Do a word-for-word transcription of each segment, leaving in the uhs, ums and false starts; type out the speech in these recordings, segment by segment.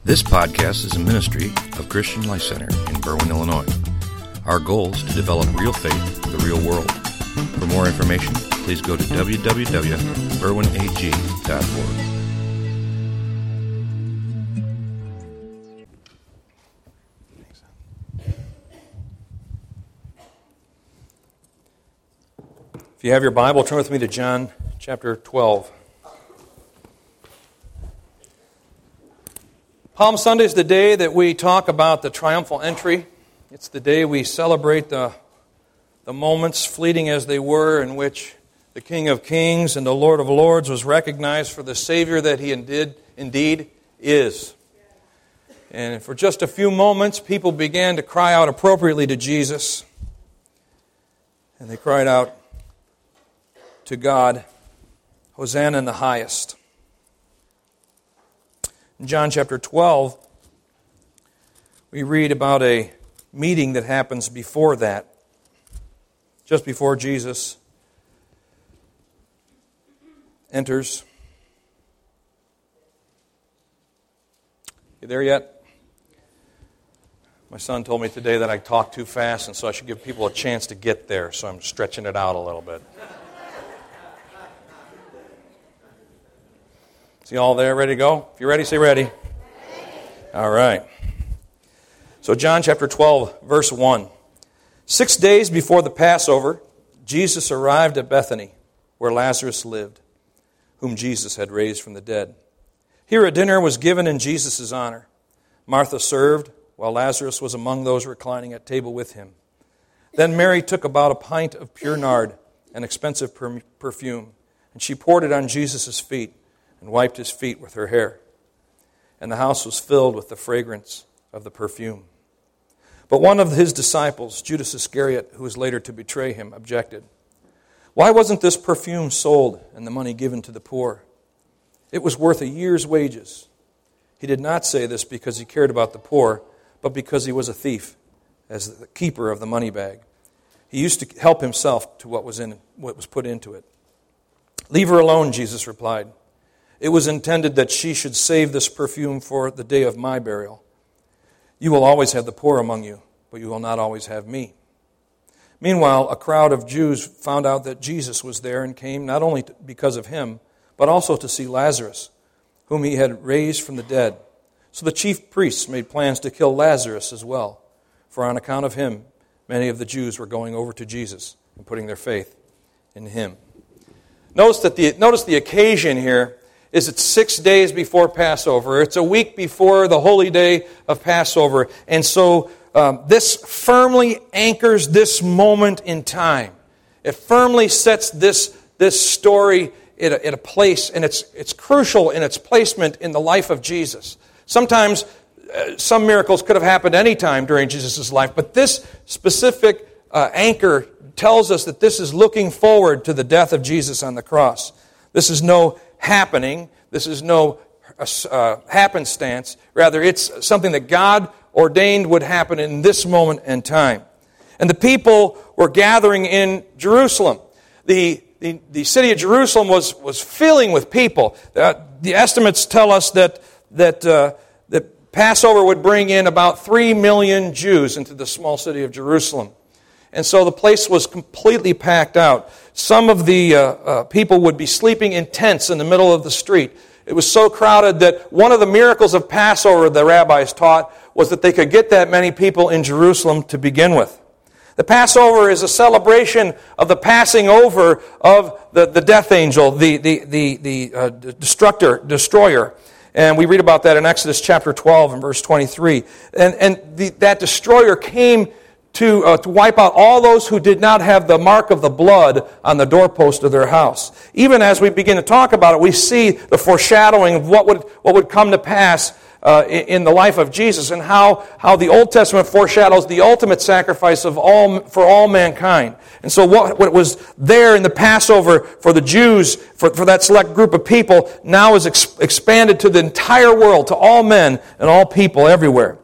This podcast is a ministry of Christian Life Center in Berwyn, Illinois. Our goal is to develop real faith for the real world. For more information, please go to w w w dot berwyn a g dot org. If you have your Bible, turn with me to John chapter twelve. Palm Sunday is the day that we talk about the triumphal entry. It's the day we celebrate the, the moments, fleeting as they were, in which the King of Kings and the Lord of Lords was recognized for the Savior that He indeed, indeed is. And for just a few moments, people began to cry out appropriately to Jesus. And they cried out to God, Hosanna in the highest. In John chapter twelve, we read about a meeting that happens before that, just before Jesus enters. You there yet? My son told me today that I talk too fast, and so I should give people a chance to get there, so I'm stretching it out a little bit. Is he all there, ready to go? If you're ready, say ready. All right. So John chapter twelve, verse one. Six days before the Passover, Jesus arrived at Bethany, where Lazarus lived, whom Jesus had raised from the dead. Here a dinner was given in Jesus' honor. Martha served, while Lazarus was among those reclining at table with him. Then Mary took about a pint of pure nard, an expensive perfume, and she poured it on Jesus' feet, and wiped his feet with her hair. And the house was filled with the fragrance of the perfume. But one of his disciples, Judas Iscariot, who was later to betray him, objected. Why wasn't this perfume sold and the money given to the poor? It was worth a year's wages. He did not say this because he cared about the poor, but because he was a thief, as the keeper of the money bag. He used to help himself to what was in what was put into it. Leave her alone, Jesus replied. It was intended that she should save this perfume for the day of my burial. You will always have the poor among you, but you will not always have me. Meanwhile, a crowd of Jews found out that Jesus was there and came not only because of him, but also to see Lazarus, whom he had raised from the dead. So the chief priests made plans to kill Lazarus as well, for on account of him, many of the Jews were going over to Jesus and putting their faith in him. Notice that the notice the occasion here is it's six days before Passover. It's a week before the holy day of Passover. And so um, this firmly anchors this moment in time. It firmly sets this, this story in a, in a place, and it's, it's crucial in its placement in the life of Jesus. Sometimes uh, some miracles could have happened any time during Jesus' life, but this specific uh, anchor tells us that this is looking forward to the death of Jesus on the cross. This is no happening. This is no uh, happenstance. Rather, it's something that God ordained would happen in this moment and time. And the people were gathering in Jerusalem. The, the, the city of Jerusalem was, was filling with people. Uh, the estimates tell us that, that, uh, that Passover would bring in about three million Jews into the small city of Jerusalem. And so the place was completely packed out. Some of the uh, uh, people would be sleeping in tents in the middle of the street. It was so crowded that one of the miracles of Passover, the rabbis taught, was that they could get that many people in Jerusalem to begin with. The Passover is a celebration of the passing over of the, the death angel, the, the, the, the uh, destructor, destroyer. And we read about that in Exodus chapter twelve and verse twenty-three. And, and the, that destroyer came To, uh, to wipe out all those who did not have the mark of the blood on the doorpost of their house. Even as we begin to talk about it, we see the foreshadowing of what would what would come to pass uh, in, in the life of Jesus, and how, how the Old Testament foreshadows the ultimate sacrifice of all for all mankind. And so what, what was there in the Passover for the Jews, for, for that select group of people, now is ex- expanded to the entire world, to all men and all people everywhere.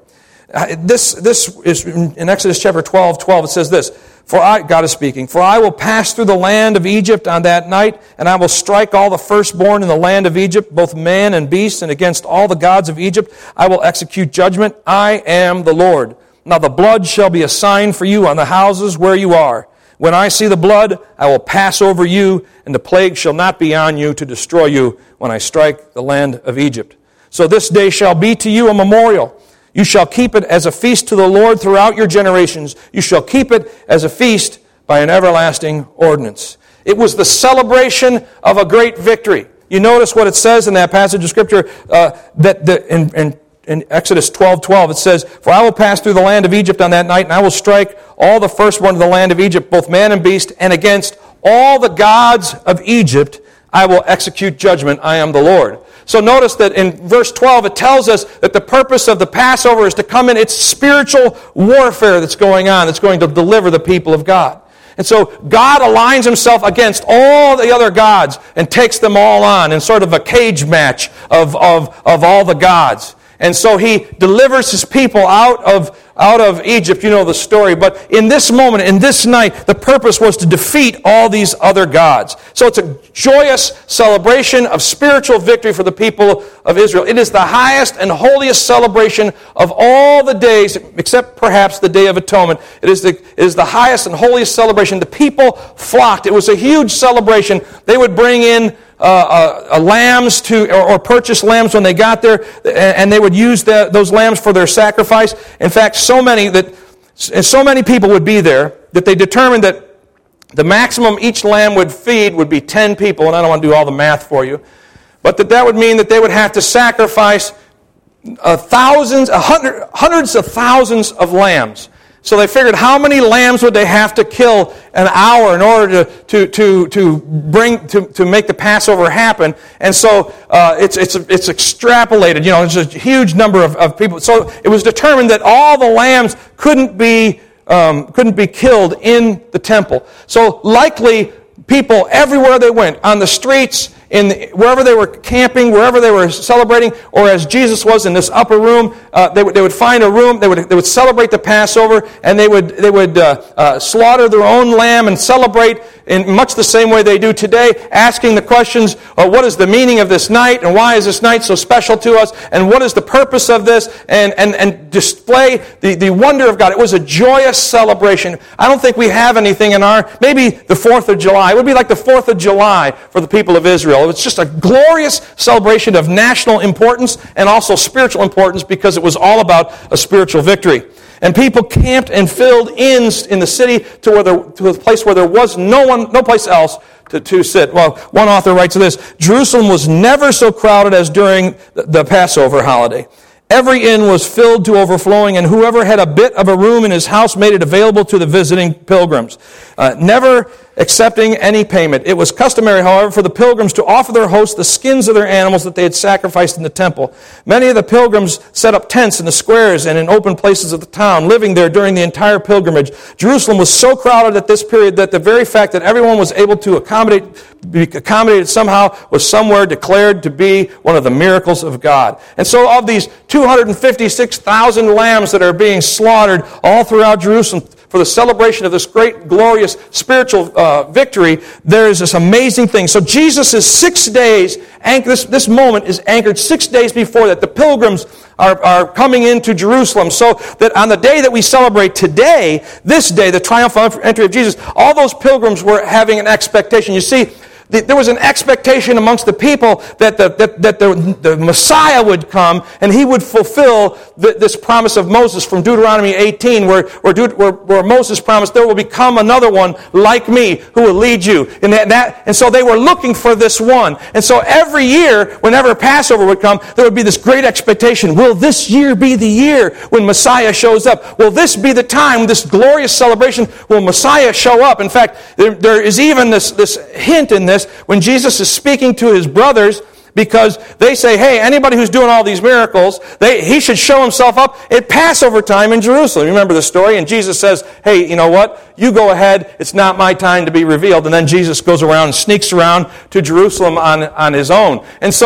Uh, This, this is in Exodus chapter twelve, twelve. It says this, For I, God is speaking, For I will pass through the land of Egypt on that night, and I will strike all the firstborn in the land of Egypt, both man and beast, and against all the gods of Egypt I will execute judgment. I am the Lord. Now the blood shall be a sign for you on the houses where you are. When I see the blood, I will pass over you, and the plague shall not be on you to destroy you when I strike the land of Egypt. So this day shall be to you a memorial. You shall keep it as a feast to the Lord throughout your generations. You shall keep it as a feast by an everlasting ordinance. It was the celebration of a great victory. You notice what it says in that passage of Scripture, uh, that the, in, in In Exodus twelve twelve, it says, For I will pass through the land of Egypt on that night, and I will strike all the firstborn of the land of Egypt, both man and beast, and against all the gods of Egypt I will execute judgment. I am the Lord. So notice that in verse twelve, it tells us that the purpose of the Passover is to come in. It's spiritual warfare that's going on, that's going to deliver the people of God. And so God aligns himself against all the other gods and takes them all on in sort of a cage match of, of, of all the gods. And so he delivers his people out of, out of Egypt. You know the story. But in this moment, in this night, the purpose was to defeat all these other gods. So it's a joyous celebration of spiritual victory for the people of Israel. It is the highest and holiest celebration of all the days, except perhaps the Day of Atonement. It is the, it is the highest and holiest celebration. The people flocked. It was a huge celebration. They would bring in Uh, uh, uh, lambs to, or, or purchase lambs when they got there, and, and they would use the, those lambs for their sacrifice. In fact, so many that so many people would be there that they determined that the maximum each lamb would feed would be ten people. And I don't want to do all the math for you, but that that would mean that they would have to sacrifice uh, thousands, a hundred, hundreds of thousands of lambs. So they figured, how many lambs would they have to kill an hour in order to to to, to bring to, to make the Passover happen? And so uh, it's it's it's extrapolated. You know, it's a huge number of, of people. So it was determined that all the lambs couldn't be um, couldn't be killed in the temple. So likely people everywhere they went, on the streets, in the, wherever they were camping, wherever they were celebrating, or as Jesus was in this upper room, uh, they, would, they would find a room, they would they would celebrate the Passover, and they would they would uh, uh, slaughter their own lamb and celebrate in much the same way they do today, asking the questions, uh, what is the meaning of this night, and why is this night so special to us, and what is the purpose of this, and and, and display the, the wonder of God. It was a joyous celebration. I don't think we have anything in our, maybe the fourth of July. It would be like the fourth of July for the people of Israel. It's just a glorious celebration of national importance and also spiritual importance, because it was all about a spiritual victory. And people camped and filled inns in the city to where there, to a place where there was no one, no place else to, to sit. Well, one author writes this: Jerusalem was never so crowded as during the, the Passover holiday. Every inn was filled to overflowing, and whoever had a bit of a room in his house made it available to the visiting pilgrims, uh, never accepting any payment. It was customary, however, for the pilgrims to offer their hosts the skins of their animals that they had sacrificed in the temple. Many of the pilgrims set up tents in the squares and in open places of the town, living there during the entire pilgrimage. Jerusalem was so crowded at this period that the very fact that everyone was able to accommodate, be accommodated somehow was somewhere declared to be one of the miracles of God. And so of these two hundred fifty-six thousand lambs that are being slaughtered all throughout Jerusalem for the celebration of this great, glorious spiritual uh, victory, there is this amazing thing. So Jesus is six days, this, this moment is anchored six days before that. The pilgrims are, are coming into Jerusalem, so that on the day that we celebrate today, this day, the triumphal entry of Jesus, all those pilgrims were having an expectation. You see, there was an expectation amongst the people that the, that, that the, the Messiah would come and he would fulfill the, this promise of Moses from Deuteronomy eighteen, where, where, where, where Moses promised, there will become another one like me who will lead you. And, that, that, and so they were looking for this one. And so every year, whenever Passover would come, there would be this great expectation. Will this year be the year when Messiah shows up? Will this be the time, this glorious celebration, will Messiah show up? In fact, there, there is even this, this hint in this when Jesus is speaking to his brothers, because they say, hey, anybody who's doing all these miracles, they, he should show himself up at Passover time in Jerusalem. You remember the story? And Jesus says, hey, you know what? You go ahead. It's not my time to be revealed. And then Jesus goes around and sneaks around to Jerusalem on, on his own. And so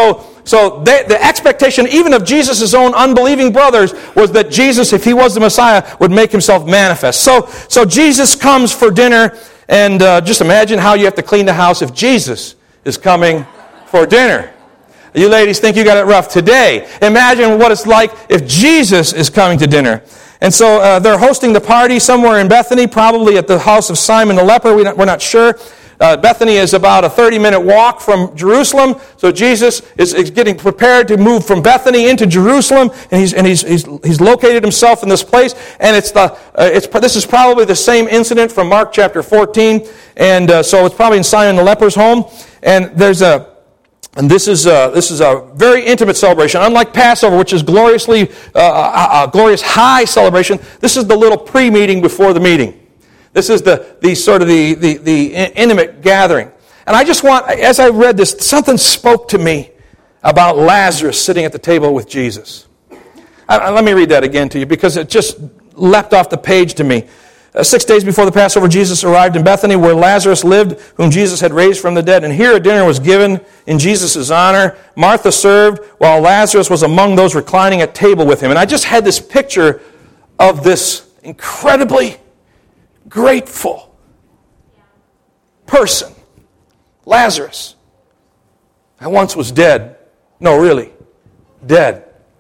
so they, the expectation even of Jesus' own unbelieving brothers was that Jesus, if he was the Messiah, would make himself manifest. So, so Jesus comes for dinner, and uh, just imagine how you have to clean the house if Jesus is coming for dinner. You ladies think you got it rough today. Imagine what it's like if Jesus is coming to dinner. And so uh, they're hosting the party somewhere in Bethany, probably at the house of Simon the leper. We're not, we're not sure. Uh, Bethany is about a thirty-minute walk from Jerusalem. So Jesus is, is getting prepared to move from Bethany into Jerusalem, and he's and he's he's, he's located himself in this place. And it's the uh, it's this is probably the same incident from Mark chapter fourteen, and uh, so it's probably in Simon the leper's home. And there's a And this is a, this is a very intimate celebration. Unlike Passover, which is gloriously uh, a, a glorious high celebration, this is the little pre-meeting before the meeting. This is the, the sort of the, the, the intimate gathering. And I just want, as I read this, something spoke to me about Lazarus sitting at the table with Jesus. I, let me read that again to you because it just leapt off the page to me. Uh, six days before the Passover, Jesus arrived in Bethany where Lazarus lived, whom Jesus had raised from the dead. And here a dinner was given in Jesus' honor. Martha served while Lazarus was among those reclining at table with him. And I just had this picture of this incredibly grateful person, Lazarus. I once was dead. No, really, dead.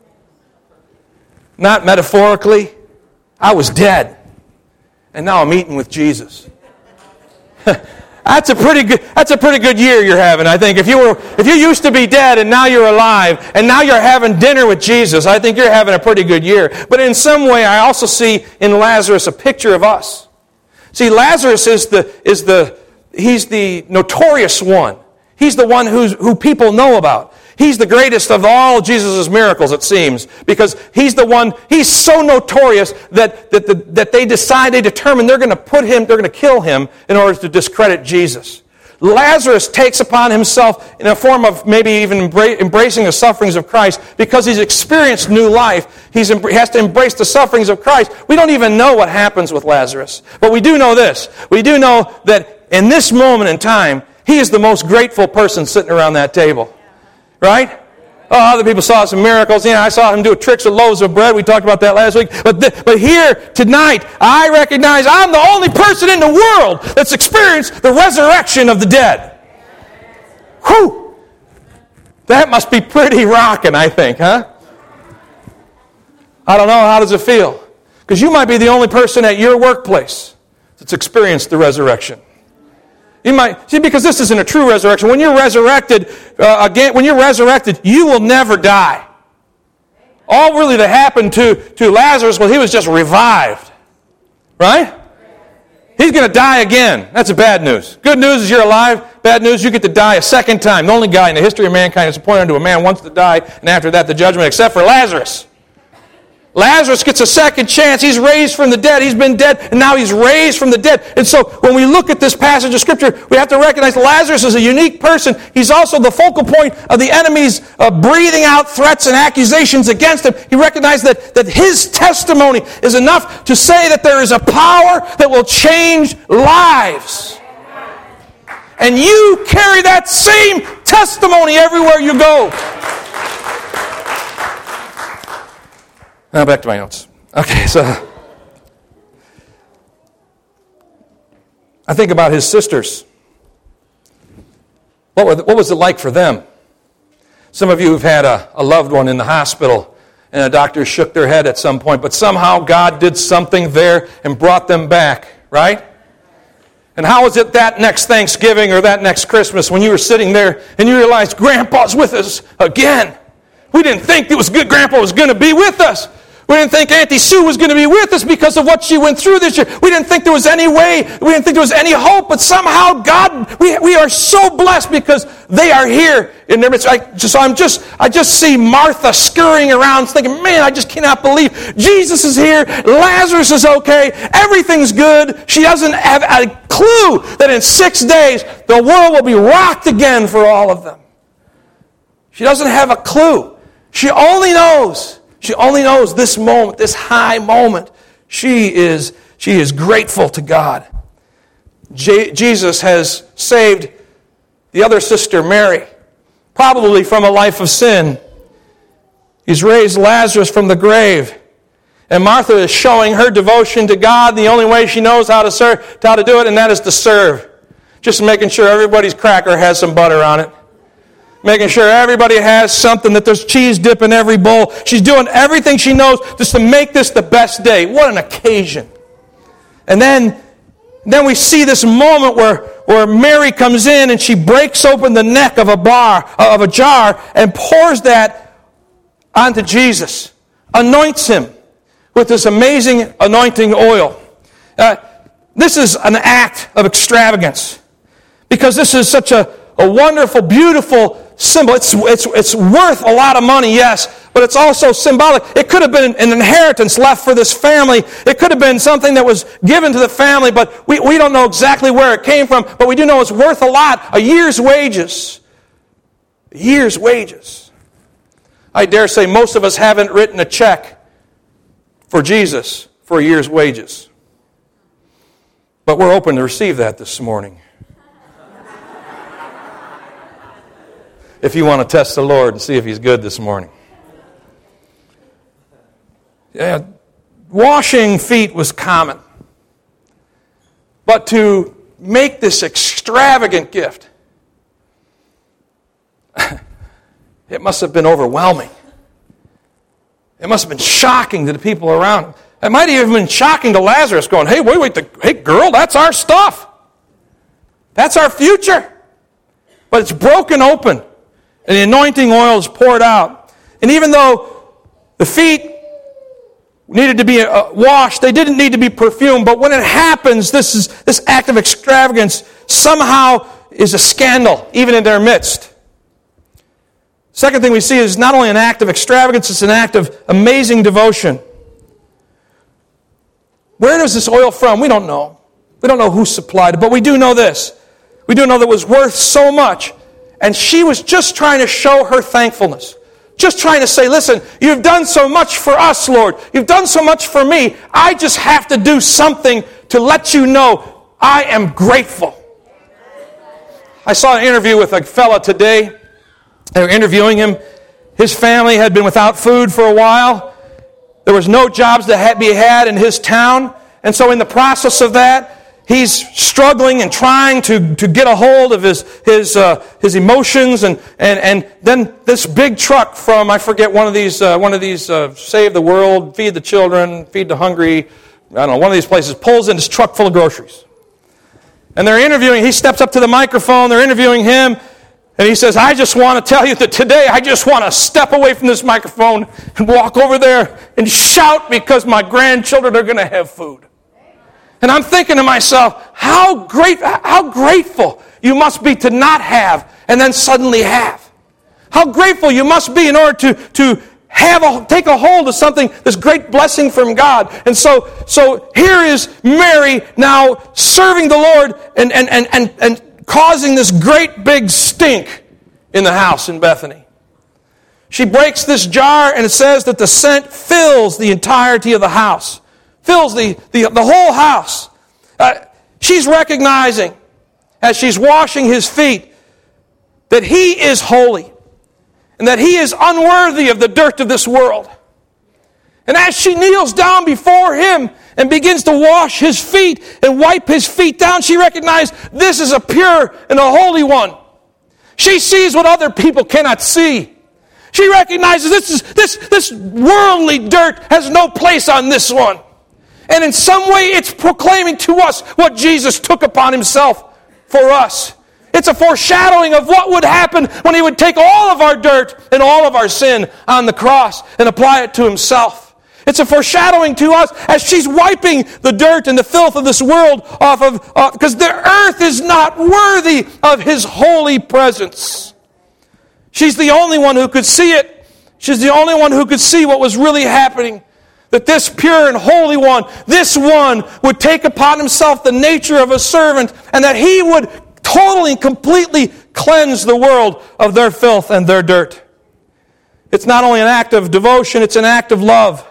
Not metaphorically. I was dead. And now I'm eating with Jesus. That's a pretty good. That's a pretty good year you're having, I think. If you were, if you used to be dead and now you're alive, and now you're having dinner with Jesus, I think you're having a pretty good year. But in some way, I also see in Lazarus a picture of us. See, Lazarus is the is the he's the notorious one. He's the one who's, who people know about. He's the greatest of all Jesus' miracles, it seems, because he's the one, he's so notorious that, that, the, that they decide, they determine they're going to put him, they're going to kill him in order to discredit Jesus. Lazarus takes upon himself in a form of maybe even embracing the sufferings of Christ because he's experienced new life. He's, he has to embrace the sufferings of Christ. We don't even know what happens with Lazarus. But we do know this. We do know that in this moment in time, he is the most grateful person sitting around that table. Right? Oh, other people saw some miracles. You know, I saw him do tricks with loaves of bread. We talked about that last week. But th- but here, tonight, I recognize I'm the only person in the world that's experienced the resurrection of the dead. Whew! That must be pretty rocking, I think, huh? I don't know. How does it feel? Because you might be the only person at your workplace that's experienced the resurrection. You might see, because this isn't a true resurrection. When you're resurrected uh, again, when you're resurrected, you will never die. All really that happened to, to Lazarus was he was just revived. Right? He's going to die again. That's a bad news. Good news is you're alive. Bad news, you get to die a second time. The only guy in the history of mankind that's appointed unto a man once to die, and after that the judgment, except for Lazarus. Lazarus gets a second chance. He's raised from the dead. He's been dead, and now he's raised from the dead. And so when we look at this passage of Scripture, we have to recognize Lazarus is a unique person. He's also the focal point of the enemy's uh, breathing out threats and accusations against him. He recognized that, that his testimony is enough to say that there is a power that will change lives. And you carry that same testimony everywhere you go. Now back to my notes. Okay, so I think about his sisters. What, were the, what was it like for them? Some of you have had a, a loved one in the hospital, and the doctors shook their head at some point, but somehow God did something there and brought them back, right? And how was it that next Thanksgiving or that next Christmas when you were sitting there and you realized Grandpa's with us again? We didn't think it was good Grandpa was going to be with us. We didn't think Auntie Sue was going to be with us because of what she went through this year. We didn't think there was any way, we didn't think there was any hope, but somehow God, we, we are so blessed because they are here in their midst. I, so I'm just, I just see Martha scurrying around thinking, man, I just cannot believe Jesus is here, Lazarus is okay, everything's good. She doesn't have a clue that in six days the world will be rocked again for all of them. She doesn't have a clue. She only knows She only knows this moment, this high moment. She is, she is grateful to God. Je- Jesus has saved the other sister, Mary. probably from a life of sin. He's raised Lazarus from the grave. And Martha is showing her devotion to God the only way she knows how to serve, how to do it, and that is to serve. Just making sure everybody's cracker has some butter on it. Making sure everybody has something, that there's cheese dip in every bowl. She's doing everything she knows just to make this the best day. What an occasion. And then, then we see this moment where, where Mary comes in and she breaks open the neck of a bar, of a jar, and pours that onto Jesus. Anoints him with this amazing anointing oil. Uh, this is an act of extravagance. Because this is such a, a wonderful, beautiful symbol. It's, it's, it's worth a lot of money, yes, but it's also symbolic. It could have been an inheritance left for this family. It could have been something that was given to the family, but we, we don't know exactly where it came from, but we do know it's worth a lot, a year's wages. A year's wages. I dare say most of us haven't written a check for Jesus for a year's wages. But we're open to receive that this morning. If you want to test the Lord and see if He's good this morning. Yeah, washing feet was common. But to make this extravagant gift, it must have been overwhelming. It must have been shocking to the people around him. It might have even been shocking to Lazarus, going, hey, wait, wait, the, hey, girl, that's our stuff. That's our future. But it's broken open, and the anointing oil is poured out. And even though the feet needed to be uh, washed, they didn't need to be perfumed. But when it happens, this is this act of extravagance somehow is a scandal, even in their midst. Second thing we see is not only an act of extravagance, it's an act of amazing devotion. Where does this oil from? We don't know. We don't know who supplied it, but we do know this. We do know that it was worth so much. And she was just trying to show her thankfulness. Just trying to say, listen, you've done so much for us, Lord. You've done so much for me. I just have to do something to let you know I am grateful. I saw an interview with a fella today. They were interviewing him. His family had been without food for a while. There was no jobs that had to be had in his town. And so in the process of that, he's struggling and trying to, to get a hold of his his uh, his emotions, and, and and then this big truck from, I forget, one of these uh, one of these uh, Save the World, Feed the Children, Feed the Hungry, I don't know, one of these places pulls in this truck full of groceries. And they're interviewing, he steps up to the microphone, they're interviewing him, and he says, I just want to tell you that today I just want to step away from this microphone and walk over there and shout because my grandchildren are going to have food. And I'm thinking to myself, how great, how grateful you must be to not have and then suddenly have. How grateful you must be in order to, to have a, take a hold of something, this great blessing from God. And so, so here is Mary now serving the Lord and, and, and, and, and causing this great big stink in the house in Bethany. She breaks this jar, and it says that the scent fills the entirety of the house. Fills the, the, the whole house. Uh, she's recognizing, as she's washing his feet, that he is holy and that he is unworthy of the dirt of this world. And as she kneels down before him and begins to wash his feet and wipe his feet down, she recognizes this is a pure and a holy one. She sees what other people cannot see. She recognizes this is this this worldly dirt has no place on this one. And in some way, it's proclaiming to us what Jesus took upon himself for us. It's a foreshadowing of what would happen when he would take all of our dirt and all of our sin on the cross and apply it to himself. It's a foreshadowing to us as she's wiping the dirt and the filth of this world off of, because uh, the earth is not worthy of his holy presence. She's the only one who could see it. She's the only one who could see what was really happening. That this pure and holy one, this one, would take upon himself the nature of a servant, and that he would totally and completely cleanse the world of their filth and their dirt. It's not only an act of devotion, it's an act of love.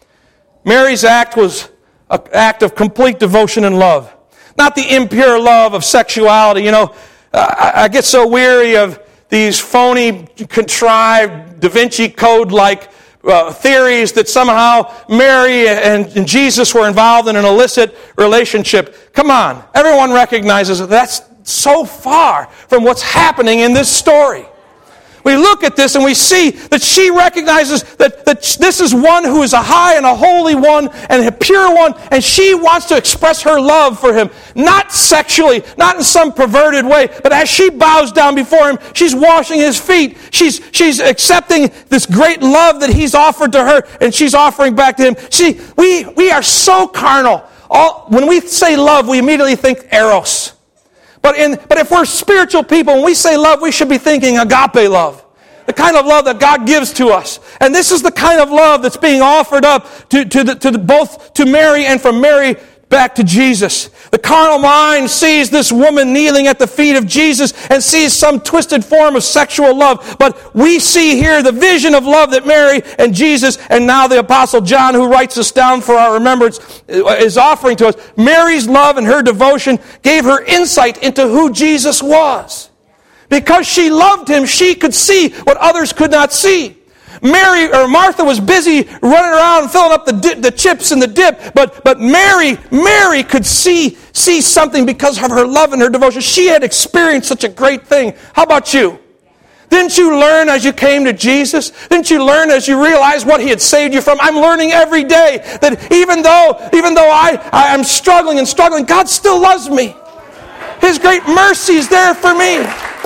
Mary's act was an act of complete devotion and love. Not the impure love of sexuality. You know, I, I get so weary of these phony, contrived, Da Vinci Code-like uh, theories that somehow Mary and, and Jesus were involved in an illicit relationship. Come on, everyone recognizes that that's so far from what's happening in this story. We look at this and we see that she recognizes that, that this is one who is a high and a holy one and a pure one, and she wants to express her love for him, not sexually, not in some perverted way, but as she bows down before him, she's washing his feet. She's, she's accepting this great love that he's offered to her, and she's offering back to him. See, we, we are so carnal. All, when we say love, we immediately think eros. But, in, but if we're spiritual people, when we say love, we should be thinking agape love. The kind of love that God gives to us. And this is the kind of love that's being offered up to, to, the, to the, both to Mary and from Mary back to Jesus. The carnal mind sees this woman kneeling at the feet of Jesus and sees some twisted form of sexual love. But we see here the vision of love that Mary and Jesus, and now the Apostle John, who writes this down for our remembrance, is offering to us. Mary's love and her devotion gave her insight into who Jesus was. Because she loved him, she could see what others could not see. Mary or Martha was busy running around and filling up the dip, the chips and the dip, but but Mary Mary could see see something because of her love and her devotion. She had experienced such a great thing. How about you? Didn't you learn as you came to Jesus? Didn't you learn as you realized what he had saved you from? I'm learning every day that even though even though I I am struggling and struggling, God still loves me. His great mercy is there for me.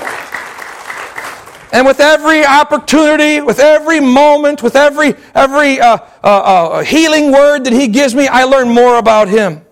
And with every opportunity, with every moment, with every every uh, uh, uh, healing word that he gives me, I learn more about him.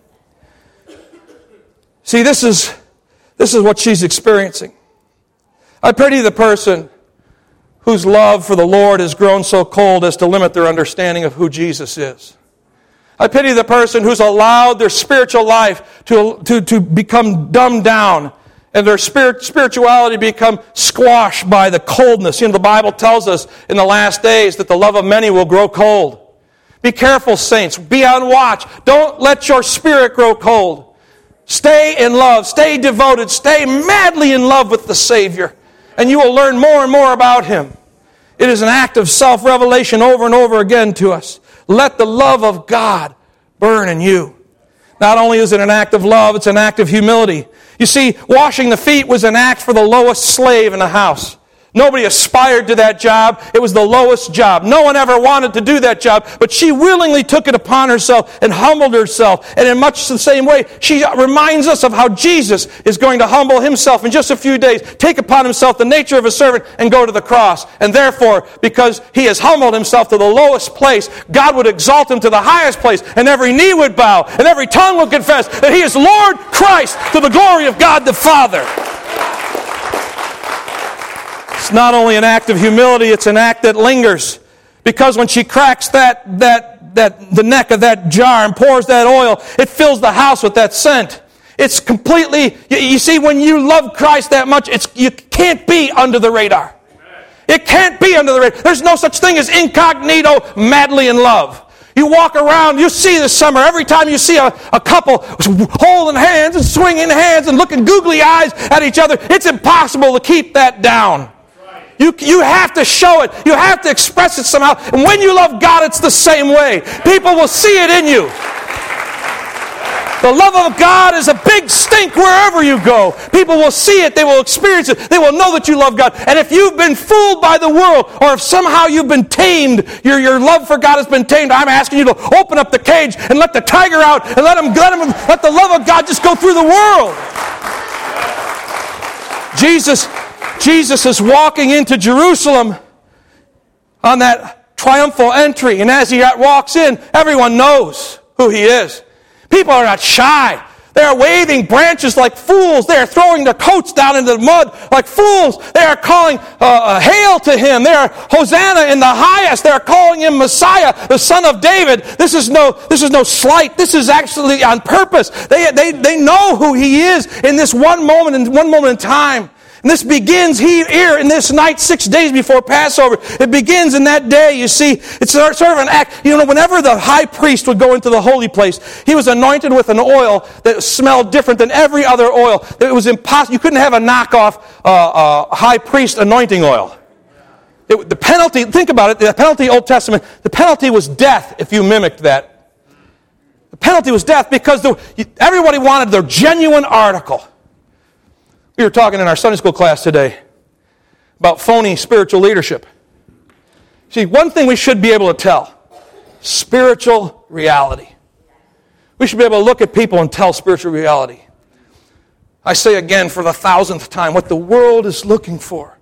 See, this is this is what she's experiencing. I pity the person whose love for the Lord has grown so cold as to limit their understanding of who Jesus is. I pity the person who's allowed their spiritual life to, to, to become dumbed down and their spirit, spirituality become squashed by the coldness. You know, the Bible tells us in the last days that the love of many will grow cold. Be careful, saints. Be on watch. Don't let your spirit grow cold. Stay in love. Stay devoted. Stay madly in love with the Savior. And you will learn more and more about him. It is an act of self-revelation over and over again to us. Let the love of God burn in you. Not only is it an act of love, it's an act of humility. You see, washing the feet was an act for the lowest slave in the house. Nobody aspired to that job. It was the lowest job. No one ever wanted to do that job, but she willingly took it upon herself and humbled herself. And in much the same way, she reminds us of how Jesus is going to humble himself in just a few days, take upon himself the nature of a servant, and go to the cross. And therefore, because he has humbled himself to the lowest place, God would exalt him to the highest place, and every knee would bow, and every tongue would confess that he is Lord Christ to the glory of God the Father. It's not only an act of humility, it's an act that lingers. Because when she cracks that, that, that, the neck of that jar and pours that oil, it fills the house with that scent. It's completely, you, you see, when you love Christ that much, it's you can't be under the radar. It can't be under the radar. There's no such thing as incognito, madly in love. You walk around, you see this summer, every time you see a, a couple holding hands and swinging hands and looking googly eyes at each other, it's impossible to keep that down. You, you have to show it. You have to express it somehow. And when you love God, it's the same way. People will see it in you. The love of God is a big stink wherever you go. People will see it. They will experience it. They will know that you love God. And if you've been fooled by the world, or if somehow you've been tamed, your, your love for God has been tamed, I'm asking you to open up the cage and let the tiger out and let him, let him, let the love of God just go through the world. Jesus Jesus is walking into Jerusalem on that triumphal entry. And as he walks in, everyone knows who he is. People are not shy. They are waving branches like fools. They are throwing their coats down into the mud like fools. They are calling uh, hail to him. They are Hosanna in the highest. They are calling him Messiah, the Son of David. This is no, this is no slight. This is actually on purpose. They, they, they know who he is in this one moment, in one moment in time. And this begins here in this night, six days before Passover. It begins in that day, you see. It's sort of an act. You know, whenever the high priest would go into the holy place, he was anointed with an oil that smelled different than every other oil. It was impossible. You couldn't have a knockoff uh, uh, high priest anointing oil. It, the penalty, think about it, the penalty, Old Testament, the penalty was death if you mimicked that. The penalty was death because the, everybody wanted their genuine article. We were talking in our Sunday school class today about phony spiritual leadership. See, one thing we should be able to tell, spiritual reality. We should be able to look at people and tell spiritual reality. I say again for the thousandth time, what the world is looking for,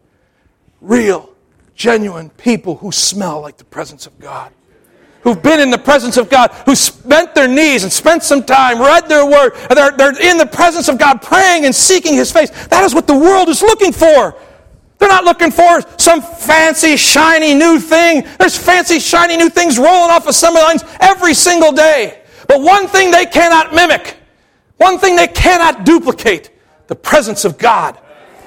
real, genuine people who smell like the presence of God. Who've been in the presence of God, who bent their knees and spent some time, read their word, and they're, they're in the presence of God praying and seeking His face. That is what the world is looking for. They're not looking for some fancy, shiny new thing. There's fancy, shiny new things rolling off assembly lines every single day. But one thing they cannot mimic, one thing they cannot duplicate, the presence of God.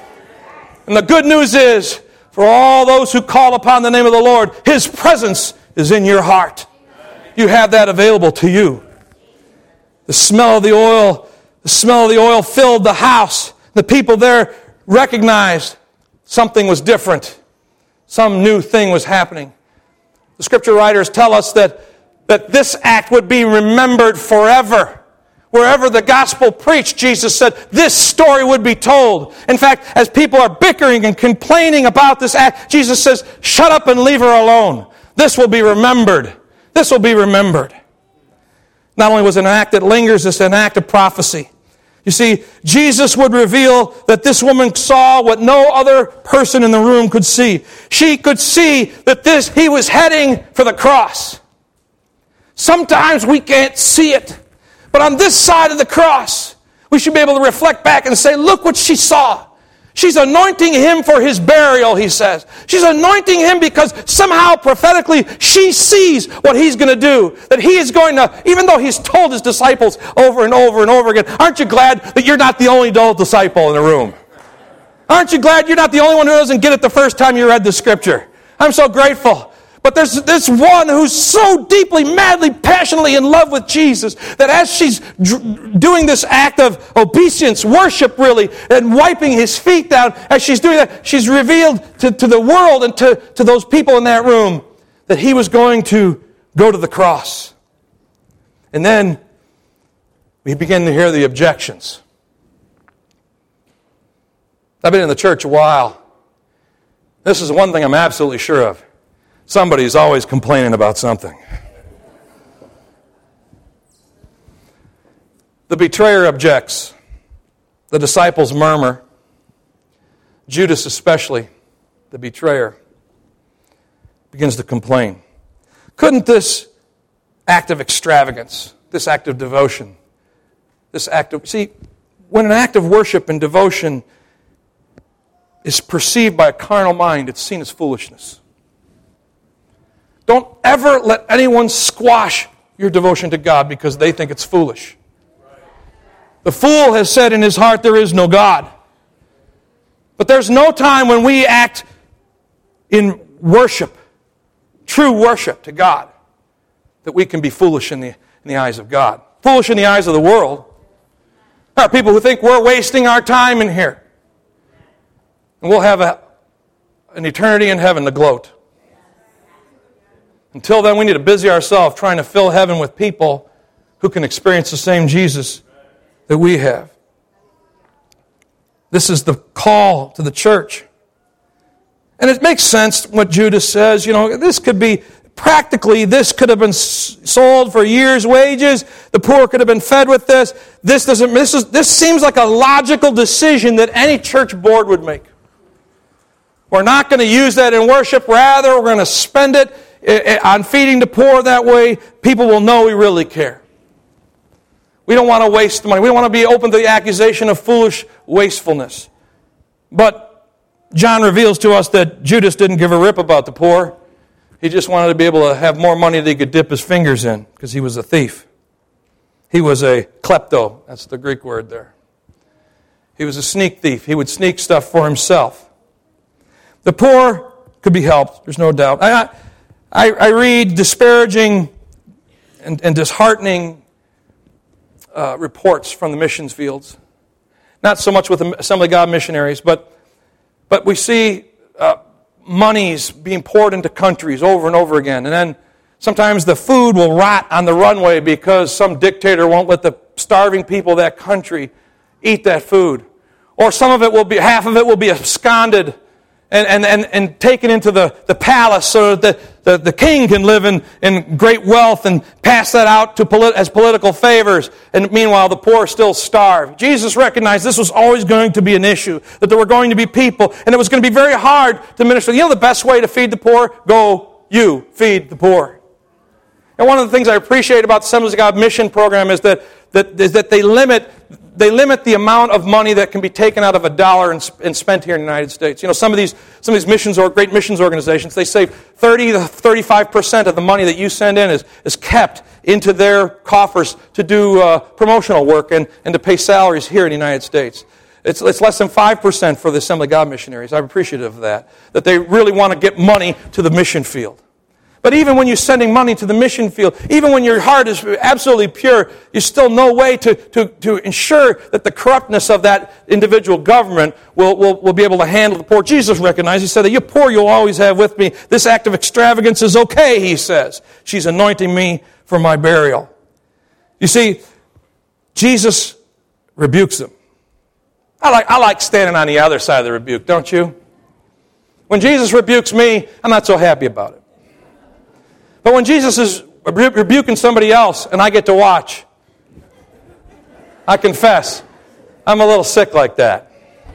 And the good news is, for all those who call upon the name of the Lord, His presence is in your heart. You have that available to you. The smell of the oil, the smell of the oil filled the house. The people there recognized something was different. Some new thing was happening. The scripture writers tell us that, that this act would be remembered forever. Wherever the gospel preached, Jesus said, this story would be told. In fact, as people are bickering and complaining about this act, Jesus says, shut up and leave her alone. This will be remembered. This will be remembered. Not only was it an act that lingers, it's an act of prophecy. You see, Jesus would reveal that this woman saw what no other person in the room could see. She could see that this he was heading for the cross. Sometimes we can't see it. But on this side of the cross, we should be able to reflect back and say, look what she saw. She's anointing him for his burial, he says. She's anointing him because somehow prophetically she sees what he's going to do. That he is going to, even though he's told his disciples over and over and over again, aren't you glad that you're not the only dull disciple in the room? Aren't you glad you're not the only one who doesn't get it the first time you read the scripture? I'm so grateful. But there's this one who's so deeply, madly, passionately in love with Jesus that as she's dr- doing this act of obeisance, worship really, and wiping his feet down, as she's doing that, she's revealed to, to the world and to, to those people in that room that he was going to go to the cross. And then we begin to hear the objections. I've been in the church a while. This is one thing I'm absolutely sure of. Somebody's always complaining about something. The betrayer objects. The disciples murmur. Judas especially, the betrayer, begins to complain. Couldn't this act of extravagance, this act of devotion, this act of... See, when an act of worship and devotion is perceived by a carnal mind, it's seen as foolishness. Don't ever let anyone squash your devotion to God because they think it's foolish. The fool has said in his heart, there is no God. But there's no time when we act in worship, true worship to God, that we can be foolish in the, in the eyes of God. Foolish in the eyes of the world. There are people who think we're wasting our time in here. And we'll have a, an eternity in heaven to gloat. Until then, we need to busy ourselves trying to fill heaven with people who can experience the same Jesus that we have. This is the call to the church. And it makes sense what Judas says. You know, this could be, practically, this could have been sold for a year's wages. The poor could have been fed with this. This doesn't. This is. This seems like a logical decision that any church board would make. We're not going to use that in worship. Rather, we're going to spend it on feeding the poor. That way, people will know we really care. We don't want to waste money. We don't want to be open to the accusation of foolish wastefulness. But John reveals to us that Judas didn't give a rip about the poor. He just wanted to be able to have more money that he could dip his fingers in because he was a thief. He was a klepto. That's the Greek word there. He was a sneak thief. He would sneak stuff for himself. The poor could be helped, there's no doubt. I, I, I read disparaging and, and disheartening uh, reports from the missions fields. Not so much with the Assembly of God missionaries, but, but we see uh, monies being poured into countries over and over again. And then sometimes the food will rot on the runway because some dictator won't let the starving people of that country eat that food. Or some of it will be, half of it will be absconded and, and, and, and taken into the, the palace so that the, the, the king can live in, in great wealth and pass that out to polit- as political favors. And meanwhile, the poor still starve. Jesus recognized this was always going to be an issue, that there were going to be people, and it was going to be very hard to minister. You know the best way to feed the poor? Go, you, feed the poor. And one of the things I appreciate about the Assemblies of God mission program is that, that, is that they limit they limit the amount of money that can be taken out of a dollar and, and spent here in the United States. You know, some of these some of these missions or great missions organizations, they say thirty to thirty-five percent of the money that you send in is, is kept into their coffers to do uh, promotional work and, and to pay salaries here in the United States. It's, it's less than five percent for the Assembly of God missionaries. I'm appreciative of that, that they really want to get money to the mission field. But even when you're sending money to the mission field, even when your heart is absolutely pure, there's still no way to, to, to ensure that the corruptness of that individual government will, will, will be able to handle the poor. Jesus recognized, he said that you're poor, you'll always have with me. This act of extravagance is okay, he says. She's anointing me for my burial. You see, Jesus rebukes them. I like, I like standing on the other side of the rebuke, don't you? When Jesus rebukes me, I'm not so happy about it. But when Jesus is rebuking somebody else and I get to watch, I confess, I'm a little sick like that.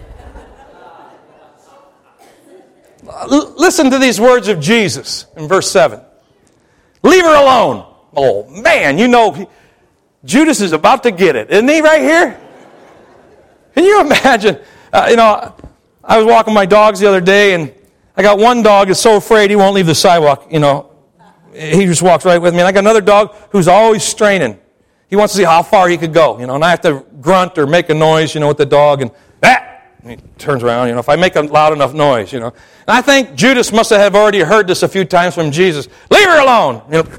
L- listen to these words of Jesus in verse seven. Leave her alone. Oh, man, you know, Judas is about to get it. Isn't he right here? Can you imagine? Uh, you know, I was walking my dogs the other day, and I got one dog that's so afraid he won't leave the sidewalk, you know. He just walks right with me. And I got another dog who's always straining. He wants to see how far he could go, you know. And I have to grunt or make a noise, you know, with the dog. And, ah! And he turns around, you know, if I make a loud enough noise, you know. And I think Judas must have already heard this a few times from Jesus. Leave her alone. You know.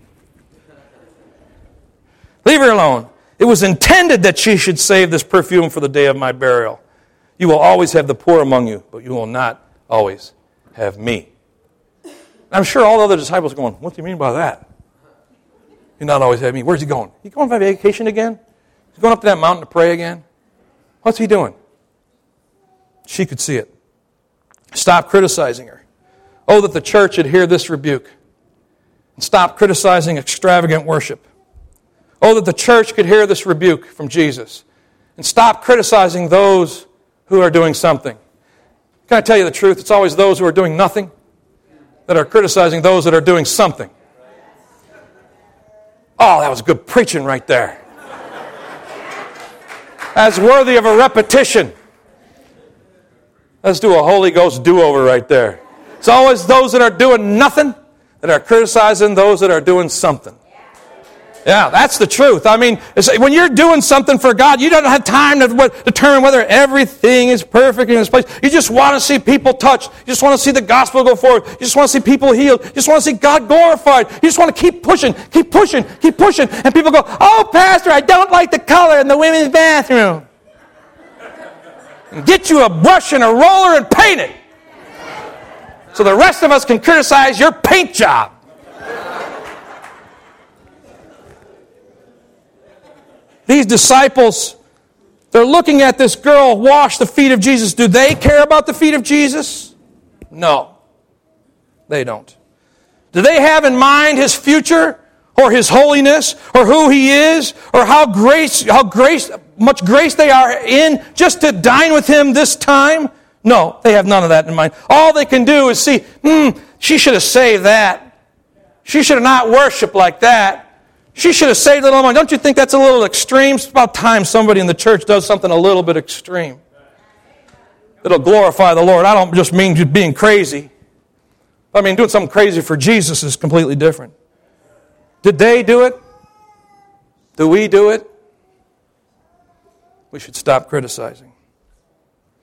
Leave her alone. It was intended that she should save this perfume for the day of my burial. You will always have the poor among you, but you will not always have me. I'm sure all the other disciples are going, what do you mean by that? You not always have me. Where's he going? He going on vacation again? He's going up to that mountain to pray again? What's he doing? She could see it. Stop criticizing her. Oh, that the church would hear this rebuke. And stop criticizing extravagant worship. Oh, that the church could hear this rebuke from Jesus. And stop criticizing those who are doing something. Can I tell you the truth? It's always those who are doing nothing that are criticizing those that are doing something. Oh, that was good preaching right there. That's worthy of a repetition. Let's do a Holy Ghost do-over right there. It's always those that are doing nothing that are criticizing those that are doing something. Yeah, that's the truth. I mean, when you're doing something for God, you don't have time to determine whether everything is perfect in its place. You just want to see people touched. You just want to see the gospel go forward. You just want to see people healed. You just want to see God glorified. You just want to keep pushing, keep pushing, keep pushing. And people go, oh, Pastor, I don't like the color in the women's bathroom. And get you a brush and a roller and paint it. So the rest of us can criticize your paint job. These disciples, they're looking at this girl wash the feet of Jesus. Do they care about the feet of Jesus? No, they don't. Do they have in mind His future or His holiness or who He is or how grace, how grace, much grace they are in just to dine with Him this time? No, they have none of that in mind. All they can do is see, hmm, she should have saved that. She should have not worshiped like that. She should have saved a little money. Don't you think that's a little extreme? It's about time somebody in the church does something a little bit extreme. It'll glorify the Lord. I don't just mean just being crazy. I mean, doing something crazy for Jesus is completely different. Did they do it? Do we do it? We should stop criticizing.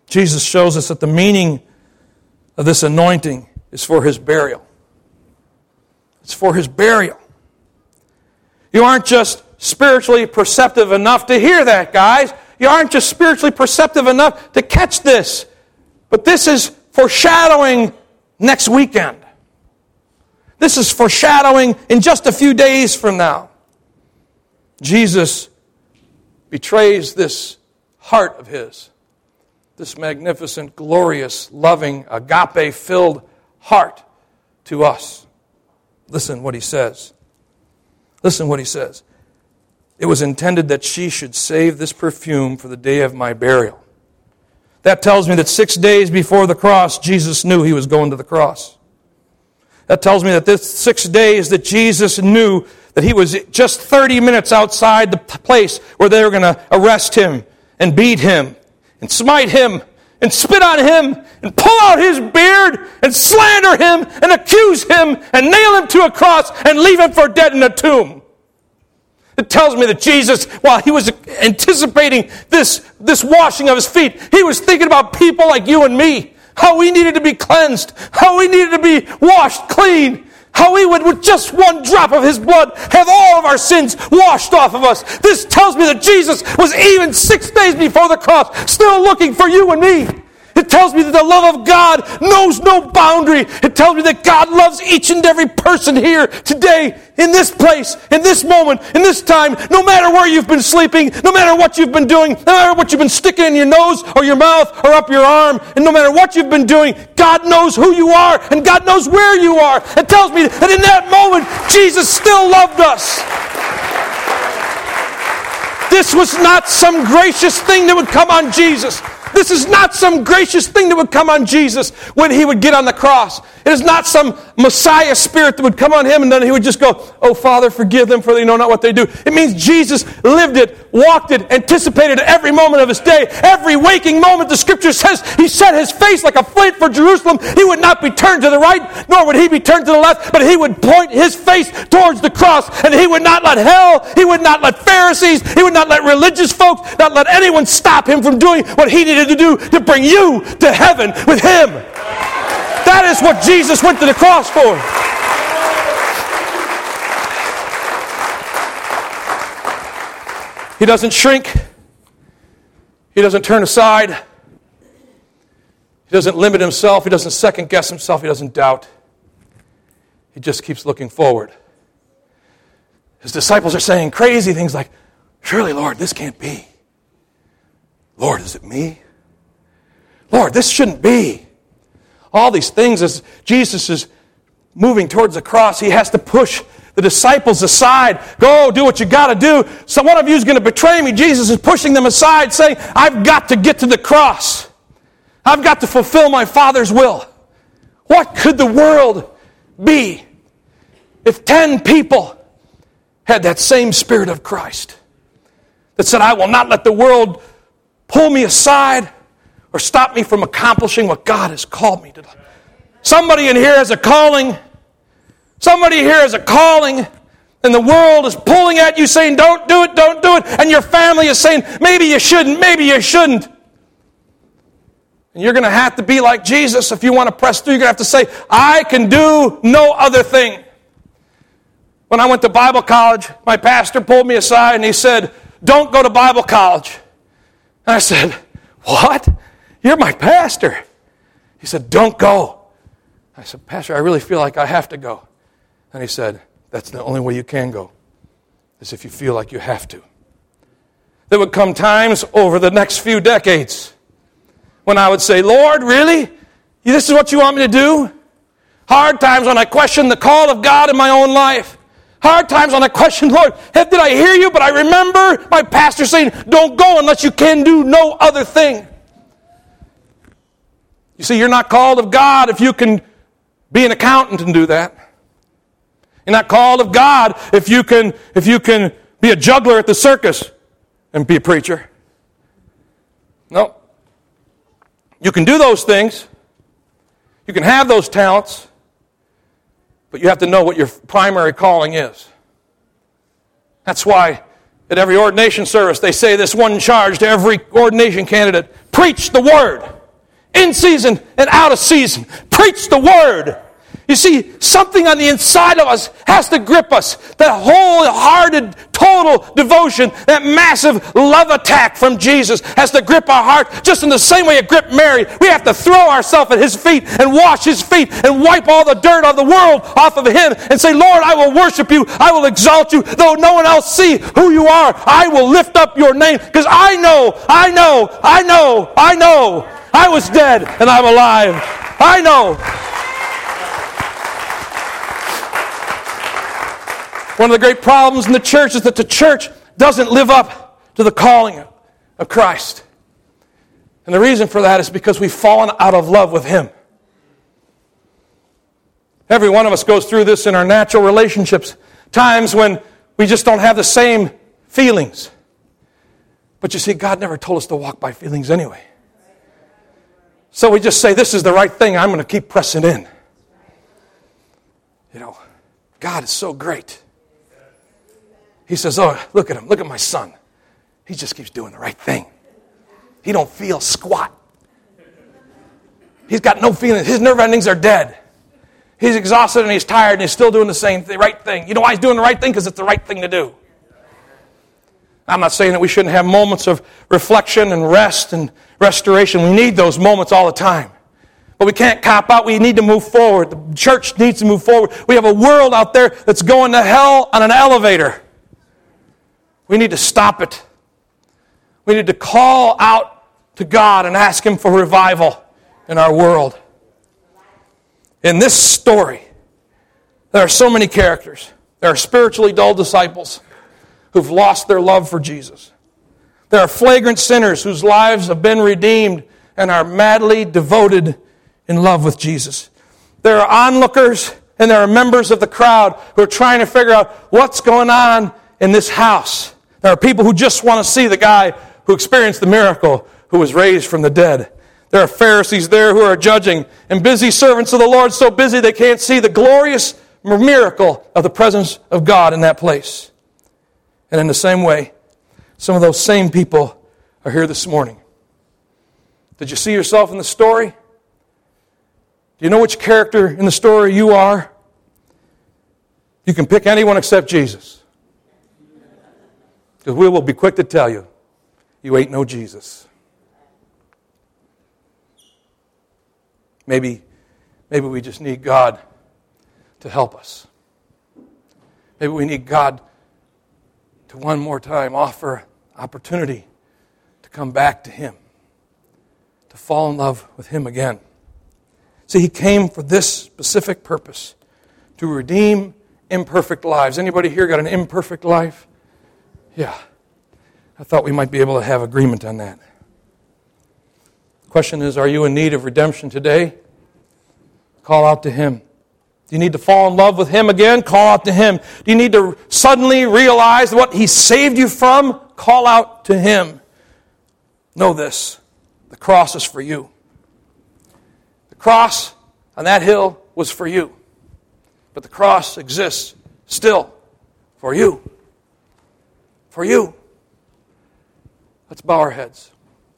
Jesus shows us that the meaning of this anointing is for his burial. It's for his burial. You aren't just spiritually perceptive enough to hear that, guys. You aren't just spiritually perceptive enough to catch this. But this is foreshadowing next weekend. This is foreshadowing in just a few days from now. Jesus betrays this heart of his, this magnificent, glorious, loving, agape-filled heart to us. Listen what he says. Listen what he says. It was intended that she should save this perfume for the day of my burial. That tells me that six days before the cross, Jesus knew he was going to the cross. That tells me that this six days that Jesus knew that he was just thirty minutes outside the place where they were going to arrest him and beat him and smite him and spit on him and pull out his beard and slander him and accuse him and nail him to a cross and leave him for dead in a tomb. It tells me that Jesus, while he was anticipating this, this washing of his feet, he was thinking about people like you and me, how we needed to be cleansed, how we needed to be washed clean, how we would, with just one drop of his blood, have all of our sins washed off of us. This tells me that Jesus was even six days before the cross still looking for you and me. It tells me that the love of God knows no boundary. It tells me that God loves each and every person here today, in this place, in this moment, in this time, no matter where you've been sleeping, no matter what you've been doing, no matter what you've been sticking in your nose or your mouth or up your arm, and no matter what you've been doing, God knows who you are and God knows where you are. It tells me that in that moment, Jesus still loved us. This was not some gracious thing that would come on Jesus. This is not some gracious thing that would come on Jesus when he would get on the cross. It is not some Messiah spirit that would come on him and then he would just go, oh, Father, forgive them for they know not what they do. It means Jesus lived it, walked it, anticipated every moment of his day. Every waking moment, the Scripture says, he set his face like a flint for Jerusalem. He would not be turned to the right, nor would he be turned to the left, but he would point his face towards the cross, and he would not let hell, he would not let Pharisees, he would not let religious folks, not let anyone stop him from doing what he needed to do to bring you to heaven with him. That is what Jesus went to the cross for. He doesn't shrink. He doesn't turn aside. He doesn't limit himself. He doesn't second guess himself. He doesn't doubt. He just keeps looking forward. His disciples are saying crazy things like, surely, Lord, this can't be. Lord, is it me? Lord, this shouldn't be. All these things as Jesus is moving towards the cross, he has to push the disciples aside. Go, do what you got to do. So one of you is going to betray me. Jesus is pushing them aside, saying, I've got to get to the cross. I've got to fulfill my Father's will. What could the world be if ten people had that same spirit of Christ that said, I will not let the world pull me aside or stop me from accomplishing what God has called me to do. Somebody in here has a calling. Somebody here has a calling, and the world is pulling at you saying, don't do it, don't do it. And your family is saying, maybe you shouldn't, maybe you shouldn't. And you're going to have to be like Jesus if you want to press through. You're going to have to say, I can do no other thing. When I went to Bible college, my pastor pulled me aside and he said, don't go to Bible college. And I said, what? You're my pastor. He said, don't go. I said, Pastor, I really feel like I have to go. And he said, that's the only way you can go, is if you feel like you have to. There would come times over the next few decades when I would say, Lord, really? This is what you want me to do? Hard times when I question the call of God in my own life. Hard times when I question, Lord, did I hear you? But I remember my pastor saying, don't go unless you can do no other thing. You see, you're not called of God if you can be an accountant and do that. You're not called of God if you can, if you can be a juggler at the circus and be a preacher. No. You can do those things. You can have those talents. But you have to know what your primary calling is. That's why at every ordination service they say this one charge to every ordination candidate. Preach the word. In season and out of season. Preach the word. You see, something on the inside of us has to grip us. That wholehearted, total devotion, that massive love attack from Jesus has to grip our heart just in the same way it gripped Mary. We have to throw ourselves at His feet and wash His feet and wipe all the dirt of the world off of Him and say, Lord, I will worship You. I will exalt You. Though no one else see who You are, I will lift up Your name because I know, I know, I know, I know I was dead and I'm alive. I know. One of the great problems in the church is that the church doesn't live up to the calling of Christ. And the reason for that is because we've fallen out of love with Him. Every one of us goes through this in our natural relationships. Times when we just don't have the same feelings. But you see, God never told us to walk by feelings anyway. So we just say, this is the right thing. I'm going to keep pressing in. You know, God is so great. He says, oh, look at him. Look at my son. He just keeps doing the right thing. He don't feel squat. He's got no feeling. His nerve endings are dead. He's exhausted and he's tired and he's still doing the same thing, right thing. You know why he's doing the right thing? Because it's the right thing to do. I'm not saying that we shouldn't have moments of reflection and rest and restoration. We need those moments all the time. But we can't cop out. We need to move forward. The church needs to move forward. We have a world out there that's going to hell on an elevator. We need to stop it. We need to call out to God and ask Him for revival in our world. In this story, there are so many characters. There are spiritually dull disciples who've lost their love for Jesus. There are flagrant sinners whose lives have been redeemed and are madly devoted in love with Jesus. There are onlookers and there are members of the crowd who are trying to figure out what's going on in this house. There are people who just want to see the guy who experienced the miracle, who was raised from the dead. There are Pharisees there who are judging, and busy servants of the Lord, so busy they can't see the glorious miracle of the presence of God in that place. And in the same way, some of those same people are here this morning. Did you see yourself in the story? Do you know which character in the story you are? You can pick anyone except Jesus. Because we will be quick to tell you, you ain't no Jesus. Maybe, maybe we just need God to help us. Maybe we need God to one more time offer opportunity to come back to Him, to fall in love with Him again. See, He came for this specific purpose, to redeem imperfect lives. Anybody here got an imperfect life? Yeah. I thought we might be able to have agreement on that. The question is, are you in need of redemption today? Call out to Him. Do you need to fall in love with Him again? Call out to Him. Do you need to suddenly realize what He saved you from? Call out to Him. Know this, the cross is for you. The cross on that hill was for you. But the cross exists still for you. For you. Let's bow our heads.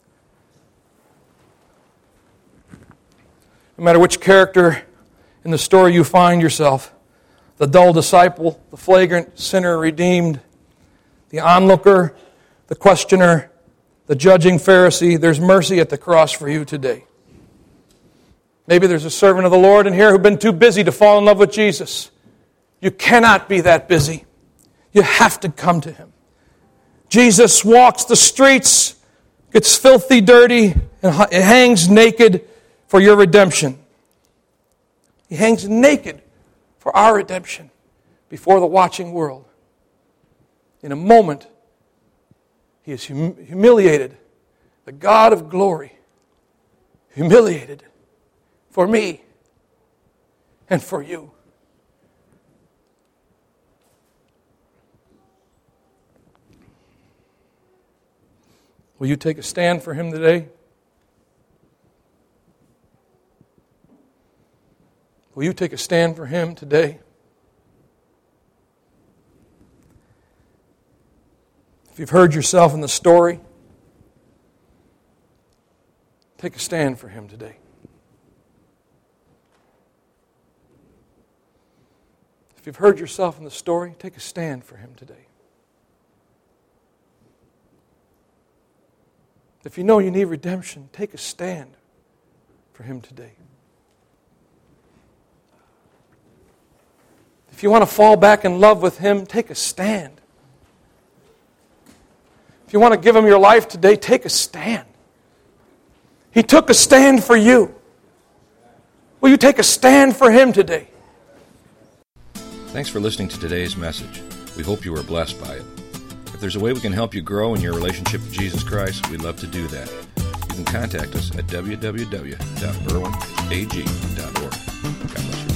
No matter which character in the story you find yourself, the dull disciple, the flagrant sinner redeemed, the onlooker, the questioner, the judging Pharisee, there's mercy at the cross for you today. Maybe there's a servant of the Lord in here who's been too busy to fall in love with Jesus. You cannot be that busy. You have to come to Him. Jesus walks the streets, gets filthy dirty, and hangs naked for your redemption. He hangs naked for our redemption before the watching world. In a moment, He is hum- humiliated. The God of glory, humiliated for me and for you. Will you take a stand for Him today? Will you take a stand for Him today? If you've heard yourself in the story, Take a stand for Him today. If you've heard yourself in the story, take a stand for Him today. If you know you need redemption, take a stand for Him today. If you want to fall back in love with Him, take a stand. If you want to give Him your life today, take a stand. He took a stand for you. Will you take a stand for Him today? Thanks for listening to today's message. We hope you were blessed by it. If there's a way we can help you grow in your relationship with Jesus Christ, we'd love to do that. You can contact us at w w w dot berwin a g dot org. God bless you.